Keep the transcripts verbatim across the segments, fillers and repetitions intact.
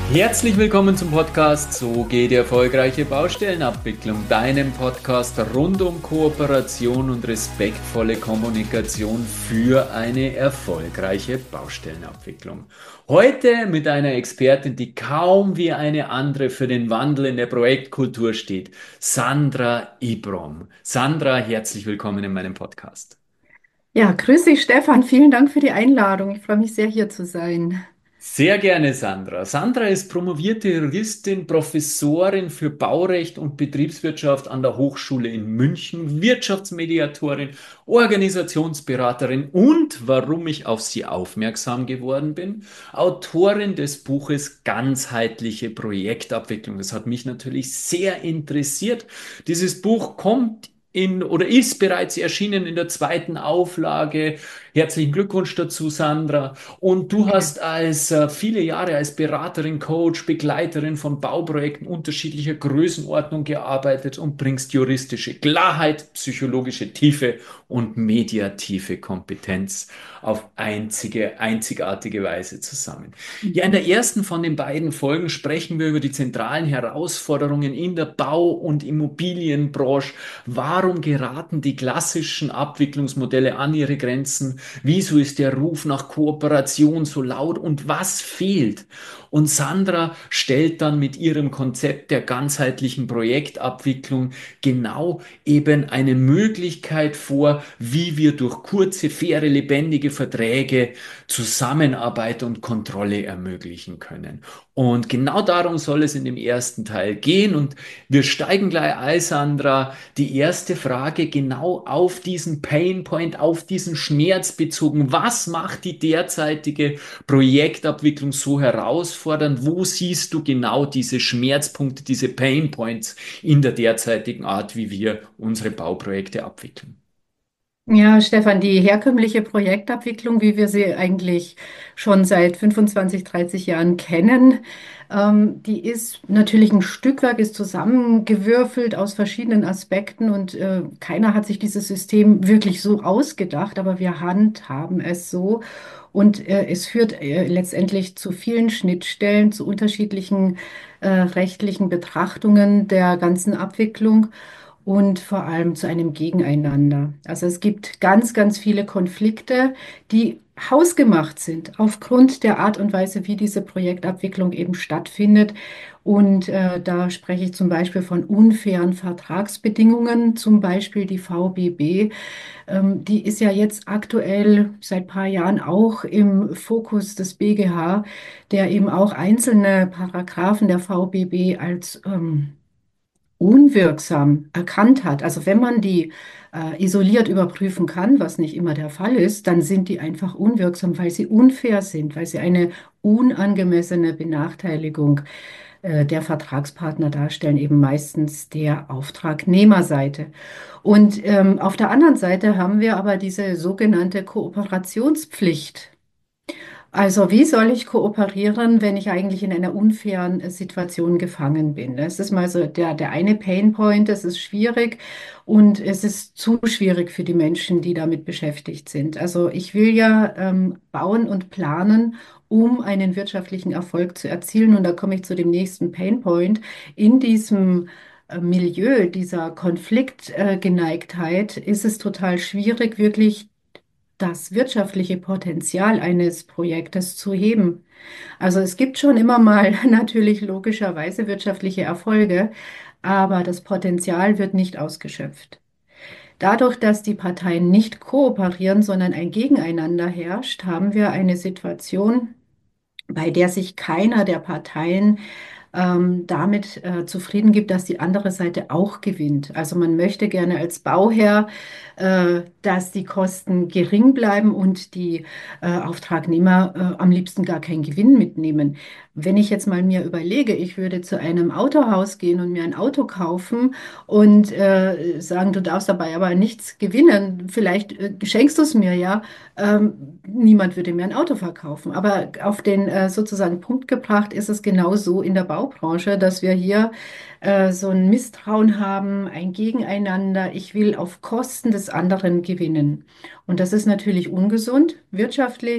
Herzlich willkommen zum Podcast So geht die erfolgreiche Baustellenabwicklung, deinem Podcast rund um Kooperation und respektvolle Kommunikation für eine erfolgreiche Baustellenabwicklung. Heute mit einer Expertin, die kaum wie eine andere für den Wandel in der Projektkultur steht, Sandra Ibrom. Sandra, herzlich willkommen in meinem Podcast. Ja, grüß dich, Stefan. Vielen Dank für die Einladung. Ich freue mich sehr, hier zu sein. Sehr gerne, Sandra. Sandra ist promovierte Juristin, Professorin für Baurecht und Betriebswirtschaft an der Hochschule in München, Wirtschaftsmediatorin, Organisationsberaterin und, warum ich auf sie aufmerksam geworden bin, Autorin des Buches Ganzheitliche Projektabwicklung. Das hat mich natürlich sehr interessiert. Dieses Buch kommt in oder ist bereits erschienen in der zweiten Auflage. Herzlichen Glückwunsch dazu, Sandra. Und du Danke. hast als äh, viele Jahre als Beraterin, Coach, Begleiterin von Bauprojekten unterschiedlicher Größenordnung gearbeitet und bringst juristische Klarheit, psychologische Tiefe und mediative Kompetenz auf einzige, einzigartige Weise zusammen. Ja, in der ersten von den beiden Folgen sprechen wir über die zentralen Herausforderungen in der Bau- und Immobilienbranche. Warum geraten die klassischen Abwicklungsmodelle an ihre Grenzen? Wieso ist der Ruf nach Kooperation so laut und was fehlt? Und Sandra stellt dann mit ihrem Konzept der ganzheitlichen Projektabwicklung genau eben eine Möglichkeit vor, wie wir durch kurze, faire, lebendige Verträge Zusammenarbeit und Kontrolle ermöglichen können. Und genau darum soll es in dem ersten Teil gehen. Und wir steigen gleich ein, Sandra. Die erste Frage genau auf diesen Painpoint, auf diesen Schmerz bezogen. Was macht die derzeitige Projektabwicklung so herausfordernd? Wo siehst du genau diese Schmerzpunkte, diese Painpoints in der derzeitigen Art, wie wir unsere Bauprojekte abwickeln? Ja, Stefan, die herkömmliche Projektabwicklung, wie wir sie eigentlich schon seit fünfundzwanzig, dreißig Jahren kennen, ähm, die ist natürlich ein Stückwerk, ist zusammengewürfelt aus verschiedenen Aspekten und äh, keiner hat sich dieses System wirklich so ausgedacht, aber wir handhaben es so. Und äh, es führt äh, letztendlich zu vielen Schnittstellen, zu unterschiedlichen äh, rechtlichen Betrachtungen der ganzen Abwicklung und vor allem zu einem Gegeneinander. Also es gibt ganz, ganz viele Konflikte, die hausgemacht sind aufgrund der Art und Weise, wie diese Projektabwicklung eben stattfindet. Und äh, da spreche ich zum Beispiel von unfairen Vertragsbedingungen, zum Beispiel die V B B. Ähm, die ist ja jetzt aktuell seit ein paar Jahren auch im Fokus des B G H, der eben auch einzelne Paragraphen der V B B als ähm, unwirksam erkannt hat. Also wenn man die äh, isoliert überprüfen kann, was nicht immer der Fall ist, dann sind die einfach unwirksam, weil sie unfair sind, weil sie eine unangemessene Benachteiligung äh, der Vertragspartner darstellen, eben meistens der Auftragnehmerseite. Und ähm, auf der anderen Seite haben wir aber diese sogenannte Kooperationspflicht. Also, wie soll ich kooperieren, wenn ich eigentlich in einer unfairen äh, Situation gefangen bin? Das ist mal so der, der eine Painpoint, das ist schwierig und es ist zu schwierig für die Menschen, die damit beschäftigt sind. Also, ich will ja ähm, bauen und planen, um einen wirtschaftlichen Erfolg zu erzielen. Und da komme ich zu dem nächsten Painpoint. In diesem äh, Milieu dieser Konfliktgeneigtheit ist es total schwierig, wirklich das wirtschaftliche Potenzial eines Projektes zu heben. Also es gibt schon immer mal natürlich logischerweise wirtschaftliche Erfolge, aber das Potenzial wird nicht ausgeschöpft. Dadurch, dass die Parteien nicht kooperieren, sondern ein Gegeneinander herrscht, haben wir eine Situation, bei der sich keiner der Parteien ähm, damit äh, zufrieden gibt, dass die andere Seite auch gewinnt. Also man möchte gerne als Bauherr, äh, dass die Kosten gering bleiben und die äh, Auftragnehmer äh, am liebsten gar keinen Gewinn mitnehmen. Wenn ich jetzt mal mir überlege, ich würde zu einem Autohaus gehen und mir ein Auto kaufen und äh, sagen, du darfst dabei aber nichts gewinnen, vielleicht äh, schenkst du es mir ja, ähm, niemand würde mir ein Auto verkaufen. Aber auf den äh, sozusagen Punkt gebracht ist es genau so in der Baubranche, dass wir hier äh, so ein Misstrauen haben, ein Gegeneinander. Ich will auf Kosten des anderen gewinnen. Und das ist natürlich ungesund, wirtschaftlich.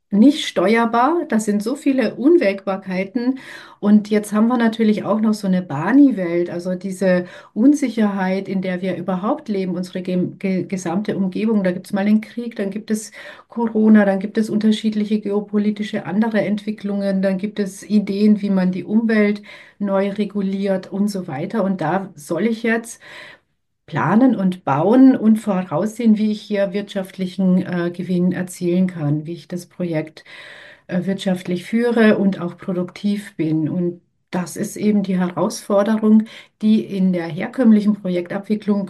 nicht steuerbar. Das sind so viele Unwägbarkeiten. Und jetzt haben wir natürlich auch noch so eine Barney-Welt, also diese Unsicherheit, in der wir überhaupt leben, unsere ge ge gesamte Umgebung. Da gibt es mal den Krieg, dann gibt es Corona, dann gibt es unterschiedliche geopolitische andere Entwicklungen, dann gibt es Ideen, wie man die Umwelt neu reguliert und so weiter. Und da soll ich jetzt planen und bauen und voraussehen, wie ich hier wirtschaftlichen äh, Gewinn erzielen kann, wie ich das Projekt äh, wirtschaftlich führe und auch produktiv bin. Und das ist eben die Herausforderung, die in der herkömmlichen Projektabwicklung,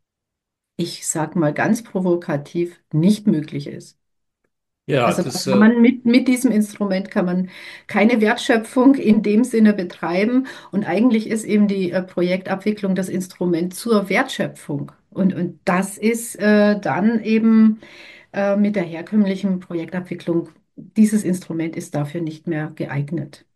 ich sage mal ganz provokativ, nicht möglich ist. Ja, Also da das, kann äh, man mit, mit diesem Instrument kann man keine Wertschöpfung in dem Sinne betreiben. Und eigentlich ist eben die äh, Projektabwicklung das Instrument zur Wertschöpfung. Und, und das ist äh, dann eben äh, mit der herkömmlichen Projektabwicklung, dieses Instrument ist dafür nicht mehr geeignet.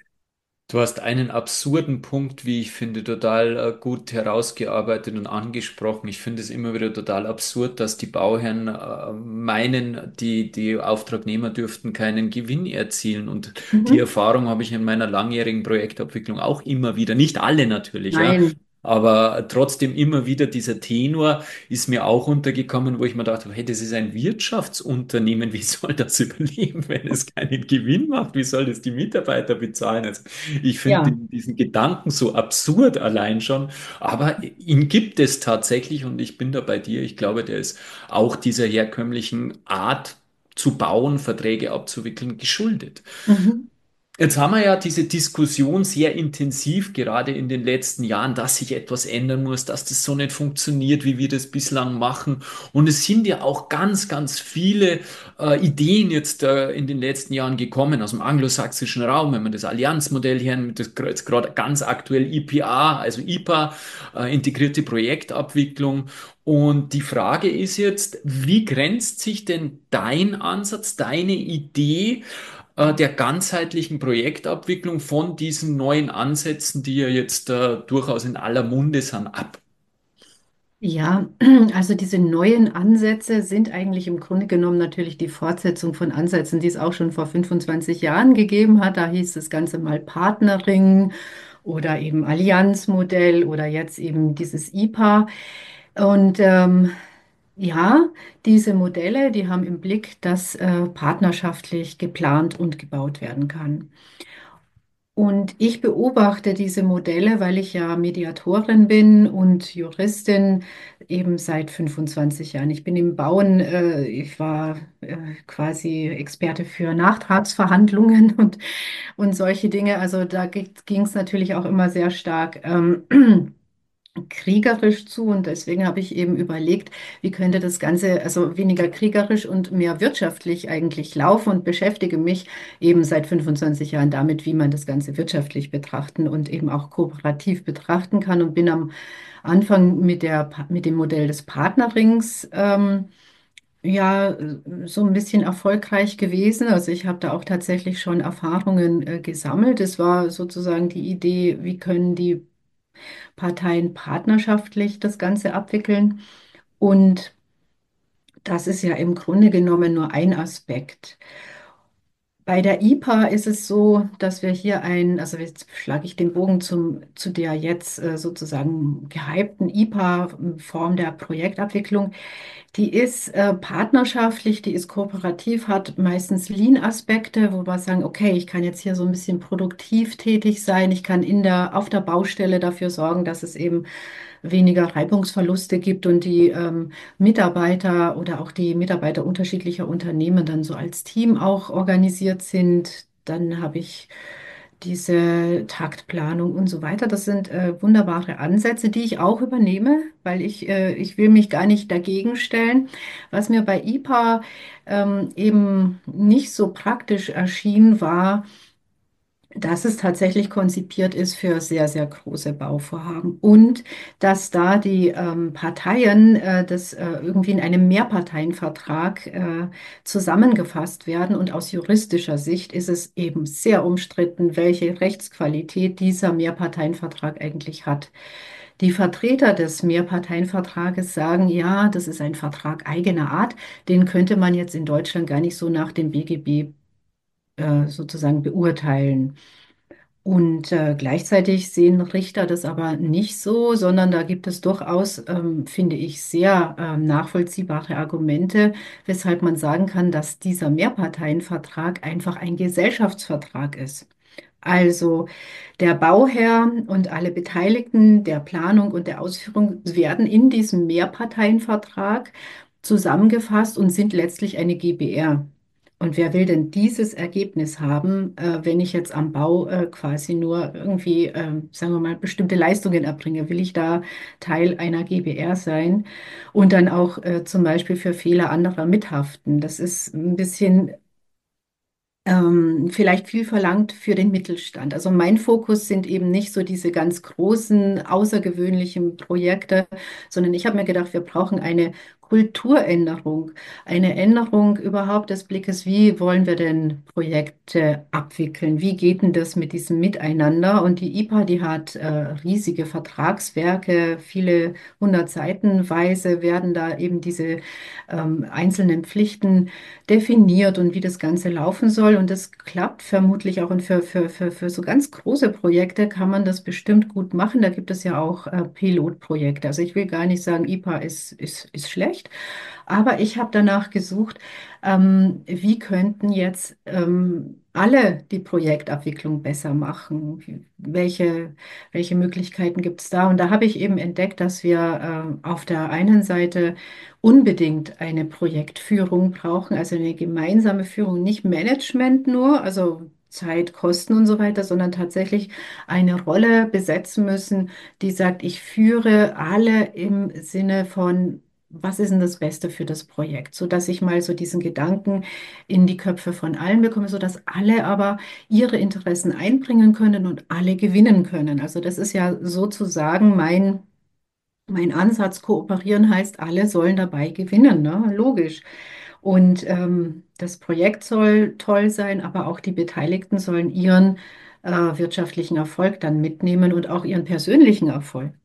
Du hast einen absurden Punkt, wie ich finde, total äh, gut herausgearbeitet und angesprochen. Ich finde es immer wieder total absurd, dass die Bauherren äh, meinen, die, die Auftragnehmer dürften keinen Gewinn erzielen. Und die Mhm. Erfahrung habe ich in meiner langjährigen Projektabwicklung auch immer wieder. Nicht alle natürlich, ja. Nein. Aber trotzdem immer wieder dieser Tenor ist mir auch untergekommen, wo ich mir dachte, hey, das ist ein Wirtschaftsunternehmen, wie soll das überleben, wenn es keinen Gewinn macht? Wie soll das die Mitarbeiter bezahlen? Also ich finde Ja. den- diesen Gedanken so absurd allein schon, aber ihn gibt es tatsächlich und ich bin da bei dir. Ich glaube, der ist auch dieser herkömmlichen Art zu bauen, Verträge abzuwickeln, geschuldet. Mhm. Jetzt haben wir ja diese Diskussion sehr intensiv, gerade in den letzten Jahren, dass sich etwas ändern muss, dass das so nicht funktioniert, wie wir das bislang machen. Und es sind ja auch ganz, ganz viele äh, Ideen jetzt äh, in den letzten Jahren gekommen aus dem anglosächsischen Raum, wenn man das Allianzmodell hernimmt, das gr- jetzt gerade ganz aktuell I P A, also I P A, äh, integrierte Projektabwicklung. Und die Frage ist jetzt, wie grenzt sich denn dein Ansatz, deine Idee äh, der ganzheitlichen Projektabwicklung von diesen neuen Ansätzen, die ja jetzt äh, durchaus in aller Munde sind, ab? Ja, also diese neuen Ansätze sind eigentlich im Grunde genommen natürlich die Fortsetzung von Ansätzen, die es auch schon vor fünfundzwanzig Jahren gegeben hat. Da hieß das Ganze mal Partnering oder eben Allianzmodell oder jetzt eben dieses I P A. Und ähm, ja, diese Modelle, die haben im Blick, dass äh, partnerschaftlich geplant und gebaut werden kann. Und ich beobachte diese Modelle, weil ich ja Mediatorin bin und Juristin eben seit fünfundzwanzig Jahren. Ich bin im Bauen, äh, ich war äh, quasi Experte für Nachtragsverhandlungen und, und solche Dinge. Also da ging es natürlich auch immer sehr stark ähm, kriegerisch zu und deswegen habe ich eben überlegt, wie könnte das Ganze also weniger kriegerisch und mehr wirtschaftlich eigentlich laufen und beschäftige mich eben seit fünfundzwanzig Jahren damit, wie man das Ganze wirtschaftlich betrachten und eben auch kooperativ betrachten kann und bin am Anfang mit der, mit dem Modell des Partnerings ähm, ja so ein bisschen erfolgreich gewesen. Also ich habe da auch tatsächlich schon Erfahrungen äh, gesammelt. Es war sozusagen die Idee, wie können die Parteien partnerschaftlich das Ganze abwickeln. Und das ist ja im Grunde genommen nur ein Aspekt. Bei der I P A ist es so, dass wir hier ein, also jetzt schlage ich den Bogen zum, zu der jetzt äh, sozusagen gehypten I P A-Form der Projektabwicklung. Die ist äh, partnerschaftlich, die ist kooperativ, hat meistens Lean-Aspekte, wo wir sagen, okay, ich kann jetzt hier so ein bisschen produktiv tätig sein, ich kann in der, auf der Baustelle dafür sorgen, dass es eben weniger Reibungsverluste gibt und die ähm, Mitarbeiter oder auch die Mitarbeiter unterschiedlicher Unternehmen dann so als Team auch organisiert sind. Dann habe ich diese Taktplanung und so weiter. Das sind äh, wunderbare Ansätze, die ich auch übernehme, weil ich, äh, ich will mich gar nicht dagegen stellen. Was mir bei I P A ähm, eben nicht so praktisch erschien, war, dass es tatsächlich konzipiert ist für sehr, sehr große Bauvorhaben und dass da die ähm, Parteien äh, das äh, irgendwie in einem Mehrparteienvertrag äh, zusammengefasst werden. Und aus juristischer Sicht ist es eben sehr umstritten, welche Rechtsqualität dieser Mehrparteienvertrag eigentlich hat. Die Vertreter des Mehrparteienvertrages sagen, ja, das ist ein Vertrag eigener Art, den könnte man jetzt in Deutschland gar nicht so nach dem B G B äh, sozusagen beurteilen. Und äh, gleichzeitig sehen Richter das aber nicht so, sondern da gibt es durchaus, ähm, finde ich, sehr ähm, nachvollziehbare Argumente, weshalb man sagen kann, dass dieser Mehrparteienvertrag einfach ein Gesellschaftsvertrag ist. Also der Bauherr und alle Beteiligten der Planung und der Ausführung werden in diesem Mehrparteienvertrag zusammengefasst und sind letztlich eine G b R. Und wer will denn dieses Ergebnis haben, äh, wenn ich jetzt am Bau äh, quasi nur irgendwie, äh, sagen wir mal, bestimmte Leistungen erbringe? Will ich da Teil einer G b R sein und dann auch äh, zum Beispiel für Fehler anderer mithaften? Das ist ein bisschen ähm, vielleicht viel verlangt für den Mittelstand. Also mein Fokus sind eben nicht so diese ganz großen, außergewöhnlichen Projekte, sondern ich habe mir gedacht, wir brauchen eine Kulturänderung, eine Änderung überhaupt des Blickes, wie wollen wir denn Projekte abwickeln? Wie geht denn das mit diesem Miteinander? Und die I P A, die hat äh, riesige Vertragswerke, viele hundert Seitenweise werden da eben diese ähm, einzelnen Pflichten definiert und wie das Ganze laufen soll. Und das klappt vermutlich auch. Und für, für, für, für so ganz große Projekte kann man das bestimmt gut machen. Da gibt es ja auch äh, Pilotprojekte. Also ich will gar nicht sagen, I P A ist, ist, ist schlecht, aber ich habe danach gesucht, ähm, wie könnten jetzt ähm, alle die Projektabwicklung besser machen? Wie- Welche, welche Möglichkeiten gibt es da? Und da habe ich eben entdeckt, dass wir äh, auf der einen Seite unbedingt eine Projektführung brauchen, also eine gemeinsame Führung, nicht Management nur, also Zeit, Kosten und so weiter, sondern tatsächlich eine Rolle besetzen müssen, die sagt, ich führe alle im Sinne von, was ist denn das Beste für das Projekt, so dass ich mal so diesen Gedanken in die Köpfe von allen bekomme, so dass alle aber ihre Interessen einbringen können und alle gewinnen können. Also das ist ja sozusagen mein mein Ansatz. Kooperieren heißt, alle sollen dabei gewinnen, ne? Logisch. Und ähm, das Projekt soll toll sein, aber auch die Beteiligten sollen ihren äh, wirtschaftlichen Erfolg dann mitnehmen und auch ihren persönlichen Erfolg.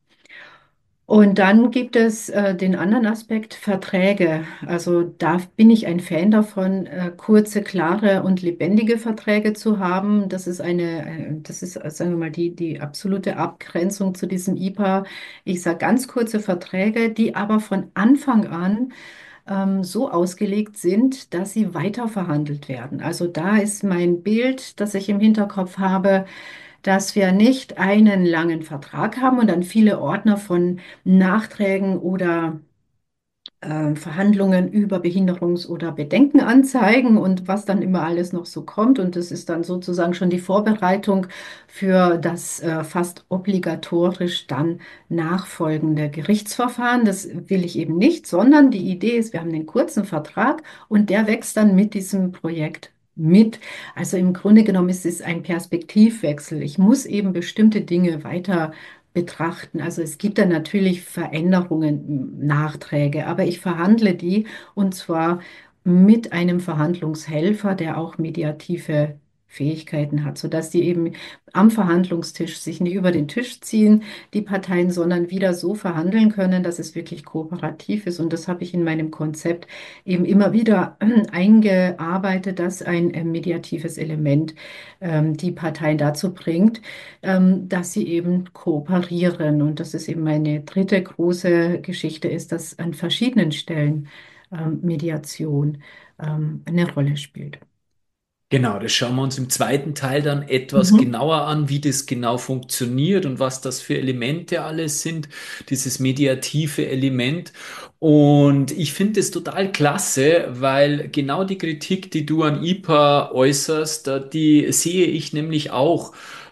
Und dann gibt es äh, den anderen Aspekt Verträge. Also da bin ich ein Fan davon, äh, kurze, klare und lebendige Verträge zu haben. Das ist eine, äh, das ist, äh, sagen wir mal, die, die absolute Abgrenzung zu diesem I P A. Ich sage ganz kurze Verträge, die aber von Anfang an ähm, so ausgelegt sind, dass sie weiter verhandelt werden. Also da ist mein Bild, das ich im Hinterkopf habe, dass wir nicht einen langen Vertrag haben und dann viele Ordner von Nachträgen oder äh, Verhandlungen über Behinderungs- oder Bedenkenanzeigen und was dann immer alles noch so kommt. Und das ist dann sozusagen schon die Vorbereitung für das äh, fast obligatorisch dann nachfolgende Gerichtsverfahren. Das will ich eben nicht, sondern die Idee ist, wir haben einen kurzen Vertrag und der wächst dann mit diesem Projekt mit. Also im Grunde genommen ist es ein Perspektivwechsel. Ich muss eben bestimmte Dinge weiter betrachten. Also es gibt dann natürlich Veränderungen, Nachträge, aber ich verhandle die und zwar mit einem Verhandlungshelfer, der auch mediative Fähigkeiten hat, sodass die eben am Verhandlungstisch sich nicht über den Tisch ziehen, die Parteien, sondern wieder so verhandeln können, dass es wirklich kooperativ ist. Und das habe ich in meinem Konzept eben immer wieder eingearbeitet, dass ein äh, mediatives Element ähm, die Parteien dazu bringt, ähm, dass sie eben kooperieren. Und das ist eben meine dritte große Geschichte, ist, dass an verschiedenen Stellen ähm, Mediation ähm, eine Rolle spielt. Genau, das schauen wir uns im zweiten Teil dann etwas Mhm. genauer an, wie das genau funktioniert und was das für Elemente alles sind, dieses mediative Element. Und ich finde es total klasse, weil genau die Kritik, die du an I P A äußerst, da- die sehe ich nämlich auch.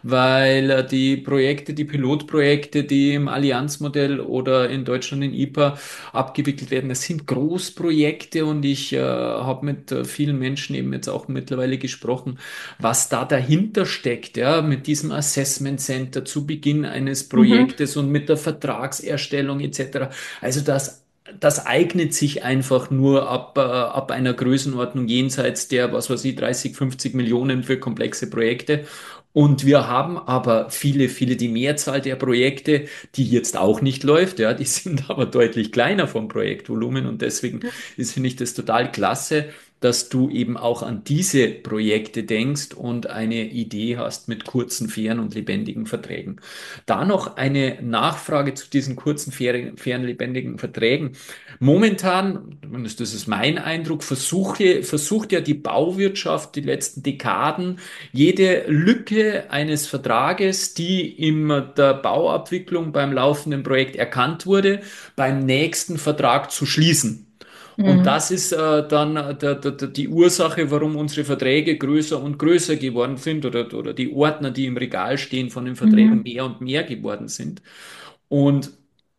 weil äh, die Projekte, die Pilotprojekte, die im Allianzmodell oder in Deutschland in I P A abgewickelt werden, das sind Großprojekte und ich äh, habe mit äh, vielen Menschen eben jetzt auch mittlerweile gesprochen, was da dahinter steckt, ja, mit diesem Assessment Center zu Beginn eines Mhm. Projektes und mit der Vertragserstellung et cetera. Also das Das eignet sich einfach nur ab, äh, ab einer Größenordnung jenseits der, was weiß ich, dreißig, fünfzig Millionen für komplexe Projekte. Und wir haben aber viele, viele, die Mehrzahl der Projekte, die jetzt auch nicht läuft, ja, die sind aber deutlich kleiner vom Projektvolumen und deswegen ist, finde ich das total klasse, dass du eben auch an diese Projekte denkst und eine Idee hast mit kurzen, fairen und lebendigen Verträgen. Da noch eine Nachfrage zu diesen kurzen, fairen, fairen lebendigen Verträgen. Momentan, zumindest das ist mein Eindruck, versuche, versucht ja die Bauwirtschaft die letzten Dekaden jede Lücke eines Vertrages, die in der Bauabwicklung beim laufenden Projekt erkannt wurde, beim nächsten Vertrag zu schließen. Und Mhm. das ist äh, dann äh, der, der, der, die Ursache, warum unsere Verträge größer und größer geworden sind oder, oder die Ordner, die im Regal stehen, von den Verträgen Mhm. mehr und mehr geworden sind. Und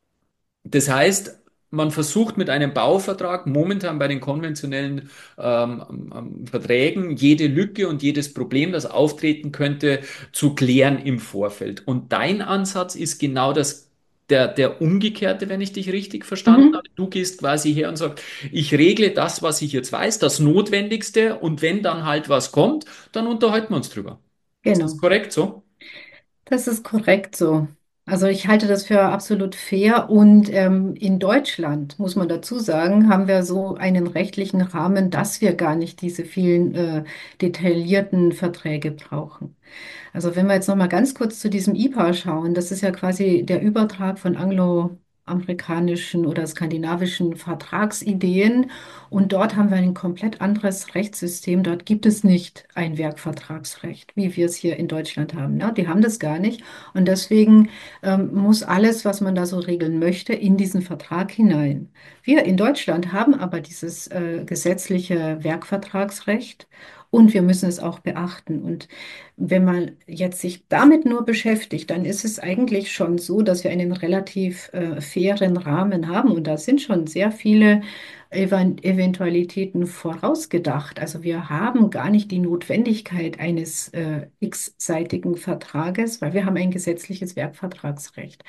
das heißt, man versucht mit einem Bauvertrag momentan bei den konventionellen ähm, ähm, Verträgen jede Lücke und jedes Problem, das auftreten könnte, zu klären im Vorfeld. Und dein Ansatz ist genau das, der, der umgekehrte, wenn ich dich richtig verstanden Mhm. habe. Du gehst quasi her und sagst, ich regle das, was ich jetzt weiß, das Notwendigste, und wenn dann halt was kommt, dann unterhalten wir uns drüber. Ist das Genau. korrekt so? Das ist korrekt so. Also ich halte das für absolut fair und ähm, in Deutschland, muss man dazu sagen, haben wir so einen rechtlichen Rahmen, dass wir gar nicht diese vielen äh, detaillierten Verträge brauchen. Also wenn wir jetzt noch mal ganz kurz zu diesem I P A schauen, das ist ja quasi der Übertrag von angloamerikanischen oder skandinavischen Vertragsideen. Und dort haben wir ein komplett anderes Rechtssystem. Dort gibt es nicht ein Werkvertragsrecht, wie wir es hier in Deutschland haben. Ne? Die haben das gar nicht. Und deswegen ähm, muss alles, was man da so regeln möchte, in diesen Vertrag hinein. Wir in Deutschland haben aber dieses äh, gesetzliche Werkvertragsrecht und wir müssen es auch beachten. Und wenn man jetzt sich damit nur beschäftigt, dann ist es eigentlich schon so, dass wir einen relativ äh, fairen Rahmen haben. Und da sind schon sehr viele Evan- Eventualitäten vorausgedacht. Also wir haben gar nicht die Notwendigkeit eines äh, x-seitigen Vertrages, weil wir haben ein gesetzliches Werkvertragsrecht.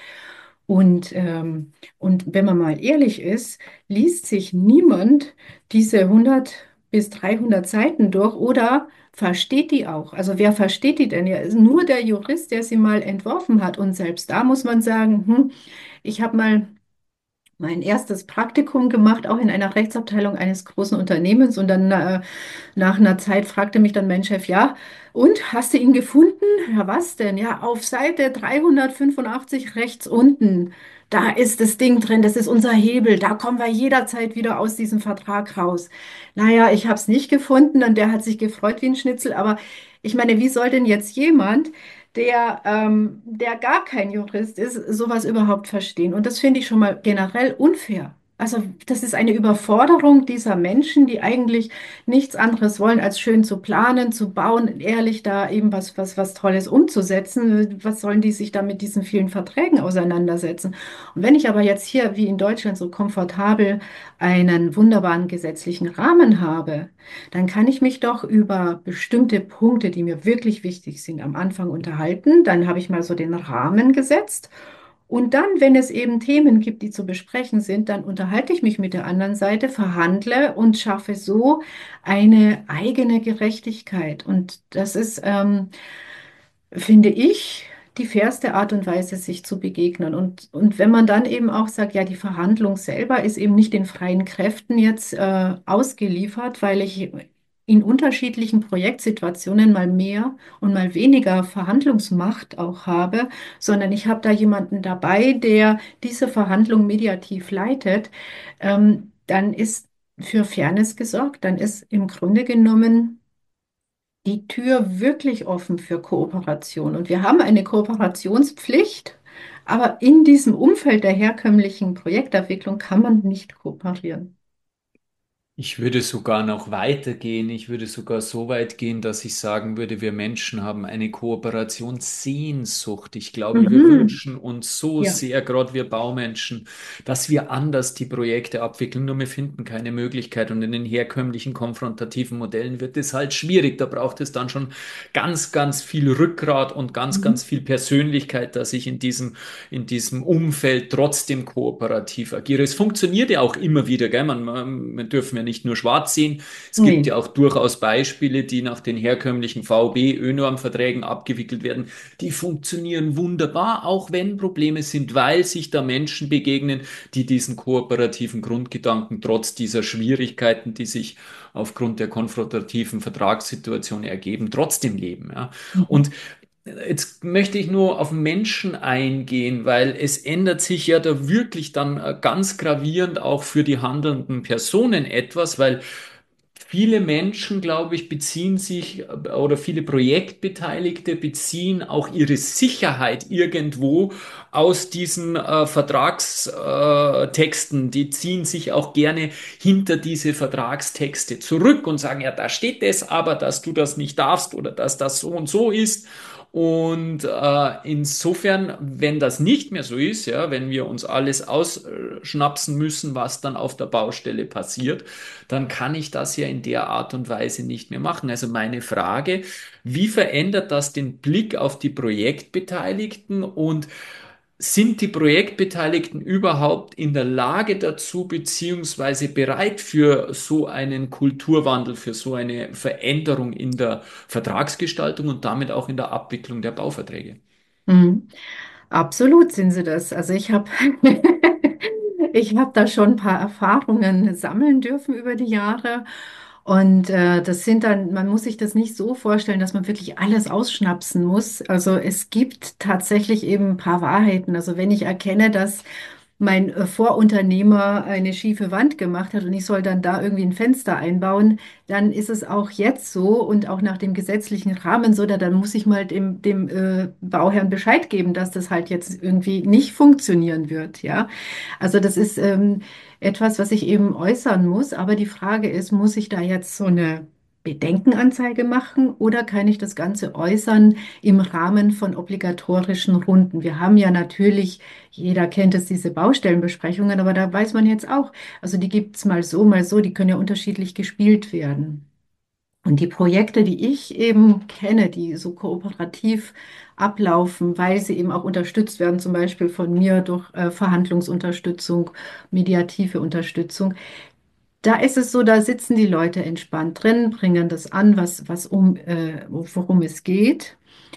Und, ähm, und wenn man mal ehrlich ist, liest sich niemand diese hundert bis dreihundert Seiten durch oder versteht die auch. Also wer versteht die denn? Ja, ist nur der Jurist, der sie mal entworfen hat. Und selbst da muss man sagen, hm, ich habe mal mein erstes Praktikum gemacht, auch in einer Rechtsabteilung eines großen Unternehmens. Und dann äh, nach einer Zeit fragte mich dann mein Chef, ja, und hast du ihn gefunden? Ja, was denn? Ja, auf Seite dreihundertfünfundachtzig rechts unten. Da ist das Ding drin, das ist unser Hebel. Da kommen wir jederzeit wieder aus diesem Vertrag raus. Naja, ich habe es nicht gefunden und der hat sich gefreut wie ein Schnitzel. Aber ich meine, wie soll denn jetzt jemand, der, ähm, der gar kein Jurist ist, sowas überhaupt verstehen? Und das finde ich schon mal generell unfair. Also das ist eine Überforderung dieser Menschen, die eigentlich nichts anderes wollen, als schön zu planen, zu bauen, ehrlich da eben was, was, was Tolles umzusetzen. Was sollen die sich da mit diesen vielen Verträgen auseinandersetzen? Und wenn ich aber jetzt hier, wie in Deutschland, so komfortabel einen wunderbaren gesetzlichen Rahmen habe, dann kann ich mich doch über bestimmte Punkte, die mir wirklich wichtig sind, am Anfang unterhalten. Dann habe ich mal so den Rahmen gesetzt. Und dann, wenn es eben Themen gibt, die zu besprechen sind, dann unterhalte ich mich mit der anderen Seite, verhandle und schaffe so eine eigene Gerechtigkeit. Und das ist, ähm, finde ich, die fairste Art und Weise, sich zu begegnen. Und, und wenn man dann eben auch sagt, ja, die Verhandlung selber ist eben nicht den freien Kräften jetzt äh, ausgeliefert, weil ich in unterschiedlichen Projektsituationen mal mehr und mal weniger Verhandlungsmacht auch habe, sondern ich habe da jemanden dabei, der diese Verhandlung mediativ leitet, ähm, dann ist für Fairness gesorgt, dann ist im Grunde genommen die Tür wirklich offen für Kooperation. Und wir haben eine Kooperationspflicht, aber in diesem Umfeld der herkömmlichen Projektabwicklung kann man nicht kooperieren. Ich würde sogar noch weitergehen. Ich würde sogar so weit gehen, dass ich sagen würde, wir Menschen haben eine Kooperationssehnsucht. Ich glaube, wir Mhm. wünschen uns so Ja. sehr, gerade wir Baumenschen, dass wir anders die Projekte abwickeln. Nur wir finden keine Möglichkeit. Und in den herkömmlichen konfrontativen Modellen wird es halt schwierig. Da braucht es dann schon ganz, ganz viel Rückgrat und ganz, Mhm. ganz viel Persönlichkeit, dass ich in diesem, in diesem Umfeld trotzdem kooperativ agiere. Es funktioniert ja auch immer wieder, gell? Man, man, wir dürfen ja nicht nur schwarz sehen. Es gibt Nee. ja auch durchaus Beispiele, die nach den herkömmlichen V V B-ÖNORM-Verträgen abgewickelt werden. Die funktionieren wunderbar, auch wenn Probleme sind, weil sich da Menschen begegnen, die diesen kooperativen Grundgedanken trotz dieser Schwierigkeiten, die sich aufgrund der konfrontativen Vertragssituation ergeben, trotzdem leben. Ja. Und Mhm. jetzt möchte ich nur auf Menschen eingehen, weil es ändert sich ja da wirklich dann äh, ganz gravierend auch für die handelnden Personen etwas, weil viele Menschen, glaube ich, beziehen sich äh, oder viele Projektbeteiligte beziehen auch ihre Sicherheit irgendwo aus diesen äh, Vertragstexten. Die ziehen sich auch gerne hinter diese Vertragstexte zurück und sagen, ja, da steht es aber, dass du das nicht darfst oder dass das so und so ist. Und äh, insofern, wenn das nicht mehr so ist, ja, wenn wir uns alles ausschnapsen müssen, was dann auf der Baustelle passiert, dann kann ich das ja in der Art und Weise nicht mehr machen. Also meine Frage, wie verändert das den Blick auf die Projektbeteiligten und sind die Projektbeteiligten überhaupt in der Lage dazu, beziehungsweise bereit für so einen Kulturwandel, für so eine Veränderung in der Vertragsgestaltung und damit auch in der Abwicklung der Bauverträge? Mhm. Absolut sind sie das. Also ich habe ich habe da schon ein paar Erfahrungen sammeln dürfen über die Jahre. Und äh, das sind dann, man muss sich das nicht so vorstellen, dass man wirklich alles ausschnapsen muss. Also es gibt tatsächlich eben ein paar Wahrheiten. Also wenn ich erkenne, dass mein äh, Vorunternehmer eine schiefe Wand gemacht hat und ich soll dann da irgendwie ein Fenster einbauen, dann ist es auch jetzt so und auch nach dem gesetzlichen Rahmen so, da dann muss ich mal dem, dem äh, Bauherrn Bescheid geben, dass das halt jetzt irgendwie nicht funktionieren wird, ja. Also das ist ähm, etwas, was ich eben äußern muss, aber die Frage ist, muss ich da jetzt so eine Bedenkenanzeige machen oder kann ich das Ganze äußern im Rahmen von obligatorischen Runden? Wir haben ja natürlich, jeder kennt es, diese Baustellenbesprechungen, aber da weiß man jetzt auch, also die gibt es mal so, mal so, die können ja unterschiedlich gespielt werden. Und die Projekte, die ich eben kenne, die so kooperativ ablaufen, weil sie eben auch unterstützt werden, zum Beispiel von mir durch äh, Verhandlungsunterstützung, mediative Unterstützung, da ist es so, da sitzen die Leute entspannt drin, bringen das an, was, was um, äh, worum es geht.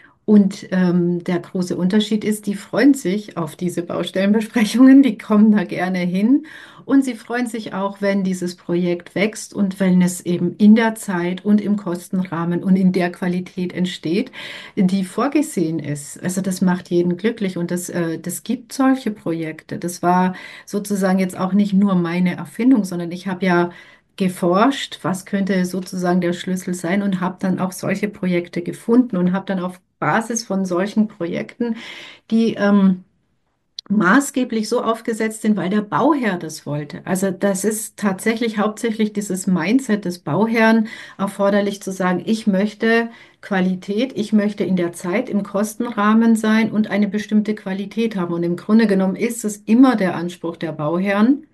Und ähm, der große Unterschied ist, die freuen sich auf diese Baustellenbesprechungen, die kommen da gerne hin und sie freuen sich auch, wenn dieses Projekt wächst und wenn es eben in der Zeit und im Kostenrahmen und in der Qualität entsteht, die vorgesehen ist. Also das macht jeden glücklich und das, äh, das gibt solche Projekte. Das war sozusagen jetzt auch nicht nur meine Erfindung, sondern ich habe ja geforscht, was könnte sozusagen der Schlüssel sein und habe dann auch solche Projekte gefunden und habe dann auf Basis von solchen Projekten, die ähm, maßgeblich so aufgesetzt sind, weil der Bauherr das wollte. Also das ist tatsächlich hauptsächlich dieses Mindset des Bauherrn erforderlich zu sagen, ich möchte Qualität, ich möchte in der Zeit im Kostenrahmen sein und eine bestimmte Qualität haben. Und im Grunde genommen ist es immer der Anspruch der Bauherren,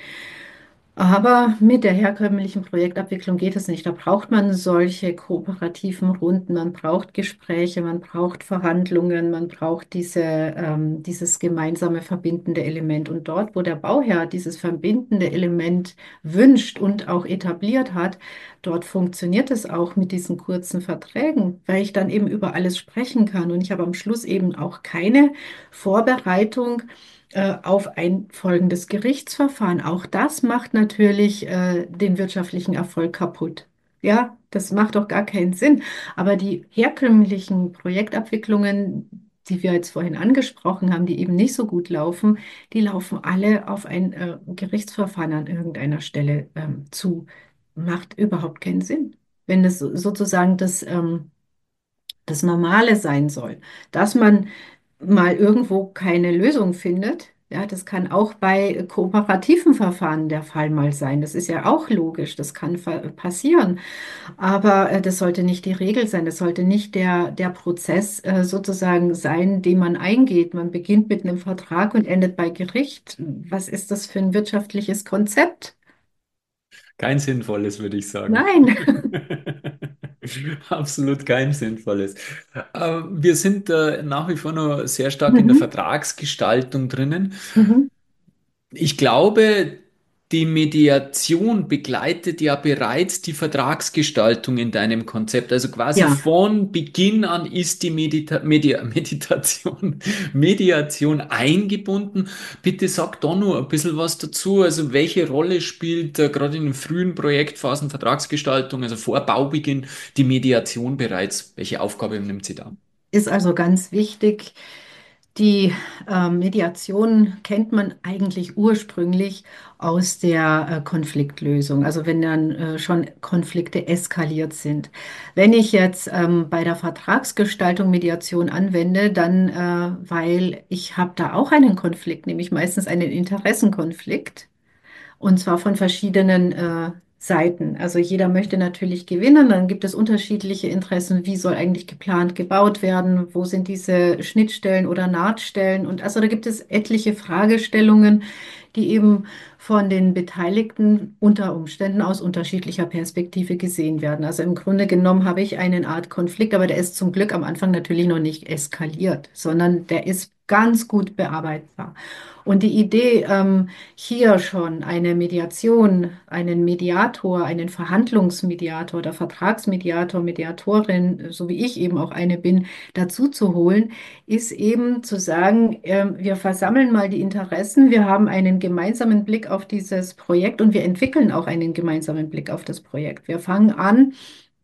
aber mit der herkömmlichen Projektabwicklung geht es nicht. Da braucht man solche kooperativen Runden, man braucht Gespräche, man braucht Verhandlungen, man braucht diese, ähm, dieses gemeinsame verbindende Element. Und dort, wo der Bauherr dieses verbindende Element wünscht und auch etabliert hat, dort funktioniert es auch mit diesen kurzen Verträgen, weil ich dann eben über alles sprechen kann. Und ich habe am Schluss eben auch keine Vorbereitung äh, auf ein folgendes Gerichtsverfahren. Auch das macht natürlich äh, den wirtschaftlichen Erfolg kaputt. Ja, das macht doch gar keinen Sinn. Aber die herkömmlichen Projektabwicklungen, die wir jetzt vorhin angesprochen haben, die eben nicht so gut laufen, die laufen alle auf ein äh, Gerichtsverfahren an irgendeiner Stelle ähm, zu. Macht überhaupt keinen Sinn. Wenn das so- sozusagen das, ähm, das Normale sein soll, dass man mal irgendwo keine Lösung findet, Ja, das kann auch bei kooperativen Verfahren der Fall mal sein. Das ist ja auch logisch, das kann passieren. Aber äh, das sollte nicht die Regel sein. Das sollte nicht der, der Prozess äh, sozusagen sein, den man eingeht. Man beginnt mit einem Vertrag und endet bei Gericht. Was ist das für ein wirtschaftliches Konzept? Kein sinnvolles, würde ich sagen. Nein. Absolut kein sinnvolles. Äh, wir sind äh, nach wie vor noch sehr stark in der Mhm. Vertragsgestaltung drinnen. Mhm. Ich glaube, die Mediation begleitet ja bereits die Vertragsgestaltung in deinem Konzept. Also quasi Ja. von Beginn an ist die Medita Media Meditation, Mediation eingebunden. Bitte sag da nur ein bisschen was dazu. Also welche Rolle spielt äh, gerade in den frühen Projektphasen Vertragsgestaltung, also vor Baubeginn, die Mediation bereits? Welche Aufgabe nimmt sie da? Ist also ganz wichtig. Die äh, Mediation kennt man eigentlich ursprünglich aus der äh, Konfliktlösung, also wenn dann äh, schon Konflikte eskaliert sind. Wenn ich jetzt ähm, bei der Vertragsgestaltung Mediation anwende, dann, äh, weil ich habe da auch einen Konflikt, nämlich meistens einen Interessenkonflikt. Und zwar von verschiedenen äh, Seiten. Also jeder möchte natürlich gewinnen. Dann gibt es unterschiedliche Interessen. Wie soll eigentlich geplant gebaut werden? Wo sind diese Schnittstellen oder Nahtstellen? Und also da gibt es etliche Fragestellungen, die eben von den Beteiligten unter Umständen aus unterschiedlicher Perspektive gesehen werden. Also im Grunde genommen habe ich eine Art Konflikt, aber der ist zum Glück am Anfang natürlich noch nicht eskaliert, sondern der ist ganz gut bearbeitbar. Und die Idee, ähm, hier schon eine Mediation, einen Mediator, einen Verhandlungsmediator oder Vertragsmediator, Mediatorin, so wie ich eben auch eine bin, dazu zu holen, ist eben zu sagen, ähm, wir versammeln mal die Interessen, wir haben einen gemeinsamen Blick auf dieses Projekt und wir entwickeln auch einen gemeinsamen Blick auf das Projekt. Wir fangen an,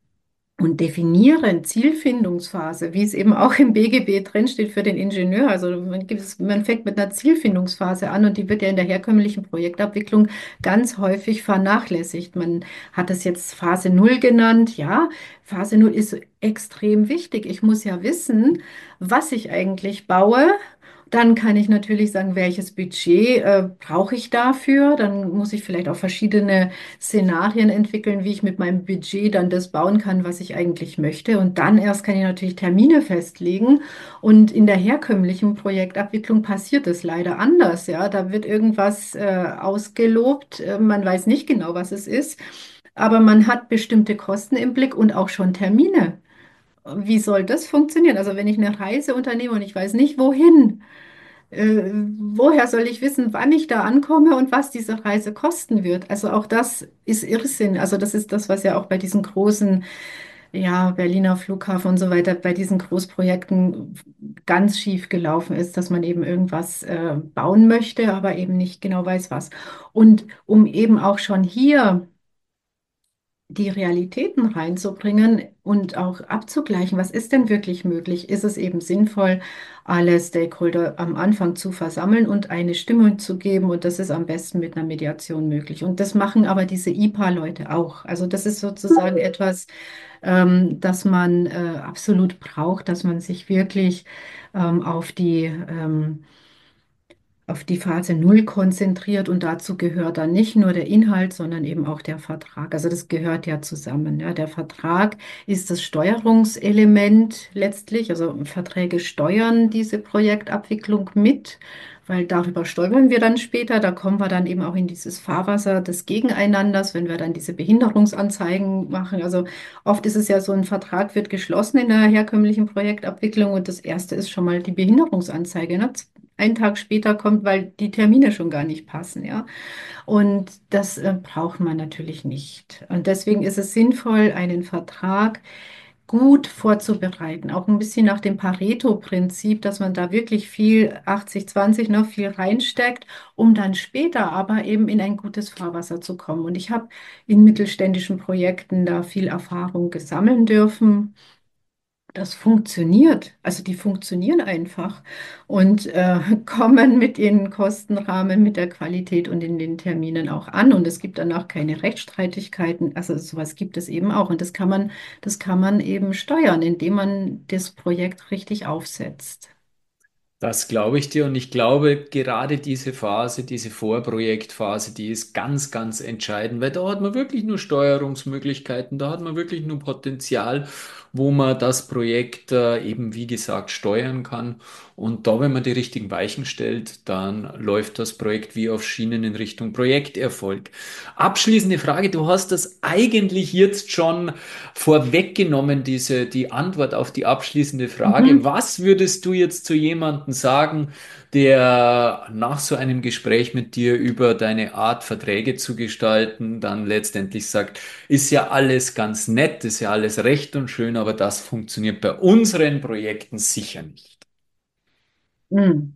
und definieren Zielfindungsphase, wie es eben auch im B G B drinsteht für den Ingenieur. Also man, gibt es- man fängt mit einer Zielfindungsphase an und die wird ja in der herkömmlichen Projektabwicklung ganz häufig vernachlässigt. Man hat es jetzt Phase Null genannt. Ja, Phase Null ist extrem wichtig. Ich muss ja wissen, was ich eigentlich baue. Dann kann ich natürlich sagen, welches Budget äh, brauche ich dafür. Dann muss ich vielleicht auch verschiedene Szenarien entwickeln, wie ich mit meinem Budget dann das bauen kann, was ich eigentlich möchte. Und dann erst kann ich natürlich Termine festlegen. Und in der herkömmlichen Projektabwicklung passiert es leider anders. Ja, da wird irgendwas äh, ausgelobt. Äh, man weiß nicht genau, was es ist. Aber man hat bestimmte Kosten im Blick und auch schon Termine. Wie soll das funktionieren? Also wenn ich eine Reise unternehme und ich weiß nicht, wohin, äh, woher soll ich wissen, wann ich da ankomme und was diese Reise kosten wird? Also auch das ist Irrsinn. Also das ist das, was ja auch bei diesen großen, ja, Berliner Flughafen und so weiter, bei diesen Großprojekten ganz schief gelaufen ist, dass man eben irgendwas äh, bauen möchte, aber eben nicht genau weiß, was. Und um eben auch schon hier die Realitäten reinzubringen und auch abzugleichen, was ist denn wirklich möglich? Ist es eben sinnvoll, alle Stakeholder am Anfang zu versammeln und eine Stimme zu geben? Und das ist am besten mit einer Mediation möglich. Und das machen aber diese I P A-Leute auch. Also das ist sozusagen etwas, ähm, das man äh, absolut braucht, dass man sich wirklich ähm, auf die ähm, auf die Phase Null konzentriert und dazu gehört dann nicht nur der Inhalt, sondern eben auch der Vertrag. Also das gehört ja zusammen. Ja. Der Vertrag ist das Steuerungselement letztlich. Also Verträge steuern diese Projektabwicklung mit, weil darüber steuern wir dann später. Da kommen wir dann eben auch in dieses Fahrwasser des Gegeneinanders, wenn wir dann diese Behinderungsanzeigen machen. Also oft ist es ja so, ein Vertrag wird geschlossen in der herkömmlichen Projektabwicklung und das erste ist schon mal die Behinderungsanzeige. Ne? Einen Tag später kommt, weil die Termine schon gar nicht passen, ja. Und das äh, braucht man natürlich nicht. Und deswegen ist es sinnvoll, einen Vertrag gut vorzubereiten, auch ein bisschen nach dem Pareto-Prinzip, dass man da wirklich viel achtzig zwanzig noch viel reinsteckt, um dann später aber eben in ein gutes Fahrwasser zu kommen. Und ich habe in mittelständischen Projekten da viel Erfahrung gesammeln dürfen. Das funktioniert. Also die funktionieren einfach und äh, kommen mit ihren Kostenrahmen, mit der Qualität und in den Terminen auch an. Und es gibt danach keine Rechtsstreitigkeiten. Also sowas gibt es eben auch. Und das kann man, das kann man eben steuern, indem man das Projekt richtig aufsetzt. Das glaube ich dir und ich glaube, gerade diese Phase, diese Vorprojektphase, die ist ganz, ganz entscheidend, weil da hat man wirklich nur Steuerungsmöglichkeiten, da hat man wirklich nur Potenzial, wo man das Projekt äh, eben, wie gesagt, steuern kann. Und da, wenn man die richtigen Weichen stellt, dann läuft das Projekt wie auf Schienen in Richtung Projekterfolg. Abschließende Frage, du hast das eigentlich jetzt schon vorweggenommen, diese, die Antwort auf die abschließende Frage. Mhm. Was würdest du jetzt zu jemandem sagen, der nach so einem Gespräch mit dir über deine Art, Verträge zu gestalten, dann letztendlich sagt, ist ja alles ganz nett, ist ja alles recht und schön, aber das funktioniert bei unseren Projekten sicher nicht. Mhm.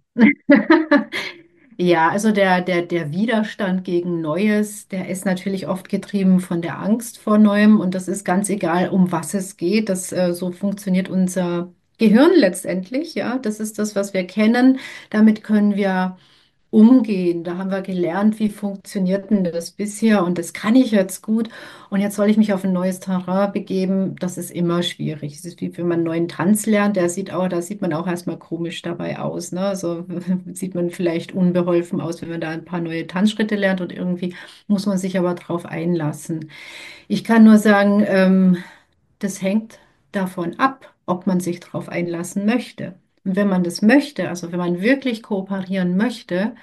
Ja, also der, der, der Widerstand gegen Neues, der ist natürlich oft getrieben von der Angst vor Neuem und das ist ganz egal, um was es geht. Das, äh, so funktioniert unser Gehirn letztendlich, ja. Das ist das, was wir kennen. Damit können wir umgehen. Da haben wir gelernt, wie funktioniert denn das bisher und das kann ich jetzt gut. Und jetzt soll ich mich auf ein neues Terrain begeben. Das ist immer schwierig. Es ist wie wenn man einen neuen Tanz lernt. Der sieht auch, da sieht man auch erstmal komisch dabei aus. Ne? Also sieht man vielleicht unbeholfen aus, wenn man da ein paar neue Tanzschritte lernt und irgendwie muss man sich aber drauf einlassen. Ich kann nur sagen, ähm, das hängt davon ab, ob man sich darauf einlassen möchte. Und wenn man das möchte, also wenn man wirklich kooperieren möchte,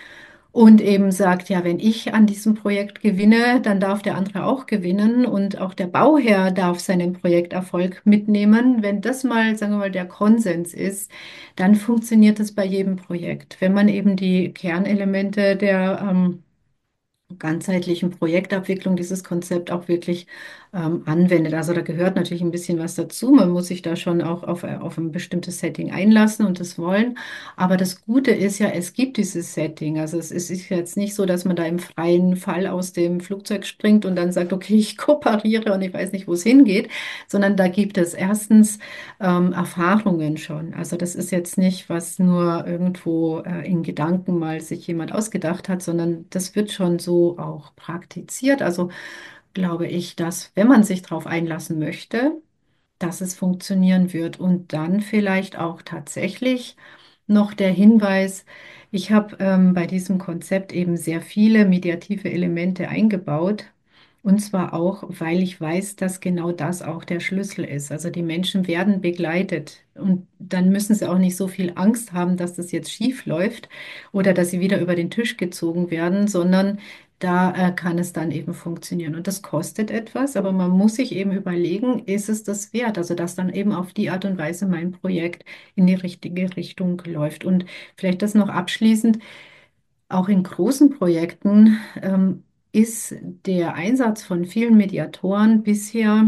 und eben sagt, ja, wenn ich an diesem Projekt gewinne, dann darf der andere auch gewinnen und auch der Bauherr darf seinen Projekterfolg mitnehmen. Wenn das mal, sagen wir mal, der Konsens ist, dann funktioniert das bei jedem Projekt. Wenn man eben die Kernelemente der ähm, ganzheitlichen Projektabwicklung dieses Konzept auch wirklich ähm, anwendet. Also da gehört natürlich ein bisschen was dazu. Man muss sich da schon auch auf, äh, auf ein bestimmtes Setting einlassen und das wollen. Aber das Gute ist ja, es gibt dieses Setting. Also es ist ist jetzt nicht so, dass man da im freien Fall aus dem Flugzeug springt und dann sagt, okay, ich kooperiere und ich weiß nicht, wo es hingeht, sondern da gibt es erstens ähm, Erfahrungen schon. Also das ist jetzt nicht, was nur irgendwo äh, in Gedanken mal sich jemand ausgedacht hat, sondern das wird schon so auch praktiziert. Also glaube ich, dass wenn man sich darauf einlassen möchte, dass es funktionieren wird. Und dann vielleicht auch tatsächlich noch der Hinweis, ich habe ähm, bei diesem Konzept eben sehr viele mediative Elemente eingebaut. Und zwar auch, weil ich weiß, dass genau das auch der Schlüssel ist. Also die Menschen werden begleitet und dann müssen sie auch nicht so viel Angst haben, dass das jetzt schief läuft oder dass sie wieder über den Tisch gezogen werden, sondern da äh, kann es dann eben funktionieren. Und das kostet etwas, aber man muss sich eben überlegen, ist es das wert? Also, dass dann eben auf die Art und Weise mein Projekt in die richtige Richtung läuft. Und vielleicht das noch abschließend, auch in großen Projekten ähm, ist der Einsatz von vielen Mediatoren bisher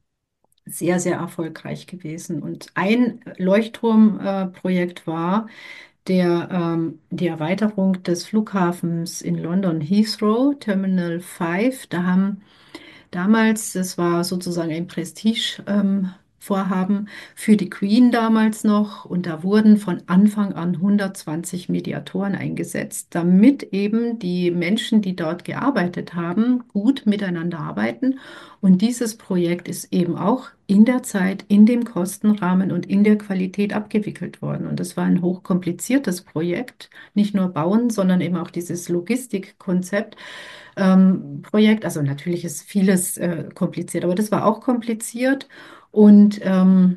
sehr, sehr erfolgreich gewesen. Und ein Leuchtturmprojekt war, der, ähm, die Erweiterung des Flughafens in London Heathrow, Terminal fünf. Da haben damals, das war sozusagen ein Prestige-Vorhaben ähm, für die Queen damals noch. Und da wurden von Anfang an hundertzwanzig Mediatoren eingesetzt, damit eben die Menschen, die dort gearbeitet haben, gut miteinander arbeiten. Und dieses Projekt ist eben auch in der Zeit, in dem Kostenrahmen und in der Qualität abgewickelt worden. Und das war ein hochkompliziertes Projekt, nicht nur bauen, sondern eben auch dieses Logistikkonzept ähm, Projekt. Also natürlich ist vieles äh, kompliziert, aber das war auch kompliziert und ähm,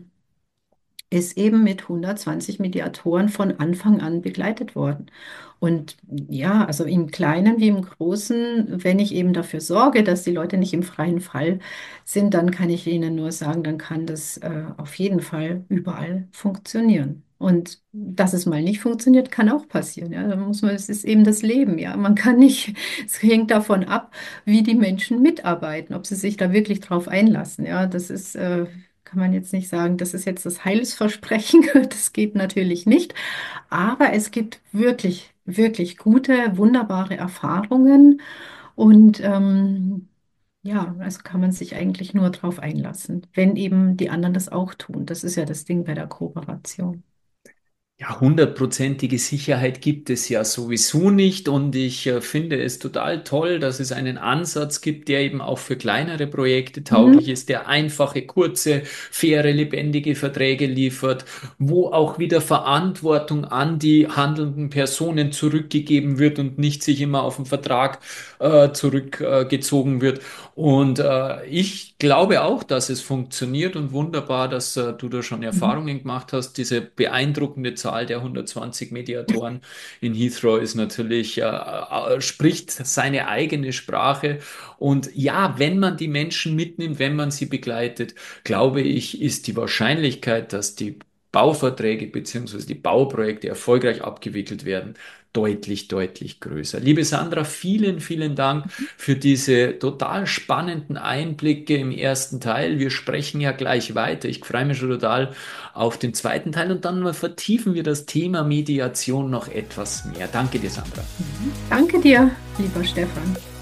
ist eben mit hundertzwanzig Mediatoren von Anfang an begleitet worden. Und ja, also im Kleinen wie im Großen, wenn ich eben dafür sorge, dass die Leute nicht im freien Fall sind, dann kann ich ihnen nur sagen, dann kann das äh, auf jeden Fall überall funktionieren. Und dass es mal nicht funktioniert, kann auch passieren. Ja, da muss man, es ist eben das Leben. Ja, man kann nicht, es hängt davon ab, wie die Menschen mitarbeiten, ob sie sich da wirklich drauf einlassen. Ja, das ist, äh, kann man jetzt nicht sagen, das ist jetzt das Heilsversprechen. Das geht natürlich nicht. Aber es gibt wirklich, wirklich gute, wunderbare Erfahrungen. Und ähm, ja, also kann man sich eigentlich nur drauf einlassen, wenn eben die anderen das auch tun. Das ist ja das Ding bei der Kooperation. Ja, hundertprozentige Sicherheit gibt es ja sowieso nicht und ich äh, finde es total toll, dass es einen Ansatz gibt, der eben auch für kleinere Projekte tauglich Mhm. ist, der einfache, kurze, faire, lebendige Verträge liefert, wo auch wieder Verantwortung an die handelnden Personen zurückgegeben wird und nicht sich immer auf den Vertrag äh, zurückgezogen wird. Und äh, ich glaube auch, dass es funktioniert und wunderbar, dass äh, du da schon Mhm. Erfahrungen gemacht hast. Diese beeindruckende Zahl der hundertzwanzig Mediatoren in Heathrow ist natürlich, äh, äh, spricht seine eigene Sprache. Und ja, wenn man die Menschen mitnimmt, wenn man sie begleitet, glaube ich, ist die Wahrscheinlichkeit, dass die Bauverträge beziehungsweise die Bauprojekte erfolgreich abgewickelt werden, deutlich, deutlich größer. Liebe Sandra, vielen, vielen Dank für diese total spannenden Einblicke im ersten Teil. Wir sprechen ja gleich weiter. Ich freue mich schon total auf den zweiten Teil und dann vertiefen wir das Thema Mediation noch etwas mehr. Danke dir, Sandra. Mhm. Danke dir, lieber Stefan.